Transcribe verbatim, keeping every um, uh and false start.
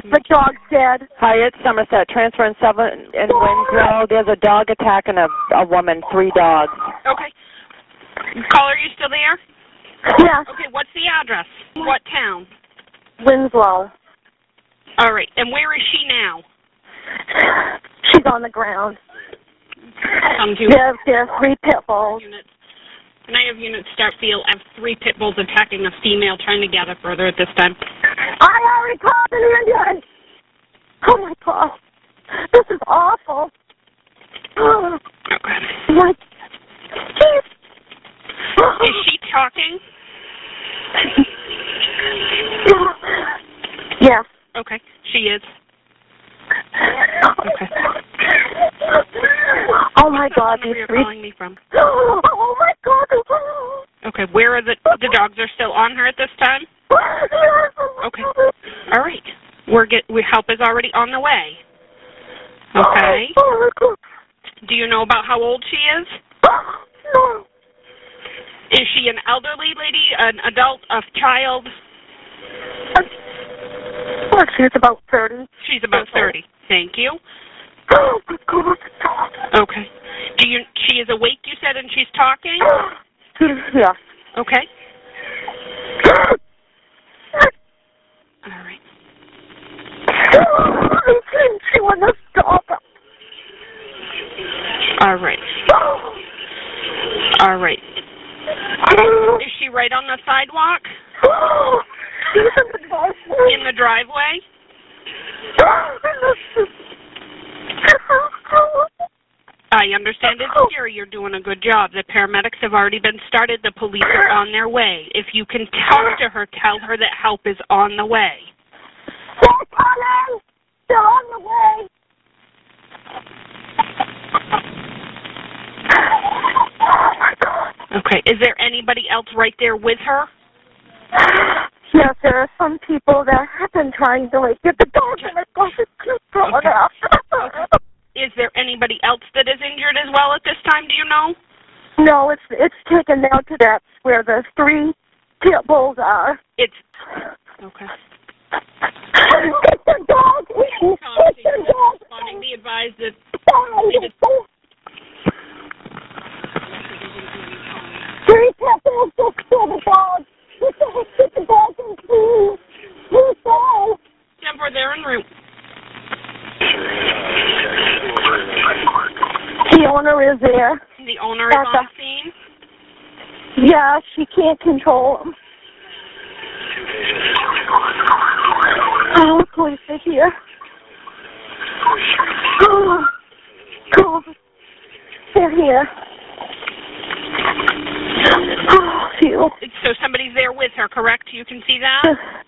The dog's dead. Hi, it's Somerset. Transferring seven in Winslow. There's a dog attacking a, a woman, three dogs. Okay. Caller, are you still there? Yeah. Okay, what's the address? What town? Winslow. All right, and where is she now? She's on the ground. Come to There's, there's three pit bulls. units. Can I have units start field? I have three pit bulls attacking a female trying to gather further at this time. I already called an ambulance. Oh, my God. This is awful. Oh, Okay. my. Is she talking? Yeah. Okay, she is. Okay. Oh, my God. These You're three. calling me from. Oh, my God. Okay, where are the the dogs are still on her at this time? Okay. All right. We're get we help is already on the way. Okay. Do you know about how old she is? No. Is she an elderly lady, an adult, a child? Oh, she's about thirty. She's about thirty. Thank you. Oh, my God. Okay. Do you? She is awake, you said, and she's talking? Yeah. Okay. All right. She want to stop. All right. All right. Is she right on the sidewalk? She's in the driveway. In the driveway? I understand it's scary. You're doing a good job. The paramedics have already been started. The police are on their way. If you can talk to her, tell her that help is on the way. They're coming. They're on the way. Oh, my God. Okay. Is there anybody else right there with her? Yes, there are some people that have been trying to, like, get the dog and the dog is just thrown Okay. out. Okay. Is there anybody else that is injured as well at this time? Do you know? No, it's it's taken down to that where the three pit bulls are. It's okay. Get the dog! Get the dog! Responding, be advised that Three pit bulls just kill the dog. Get the, get the dog and please. Please go. Denver, they're en route. The owner is there. The owner is That's on a- scene. Yeah, she can't control him. Oh, police are here. Oh, God. They're here. Oh, phew. So somebody's there with her, correct? You can see that?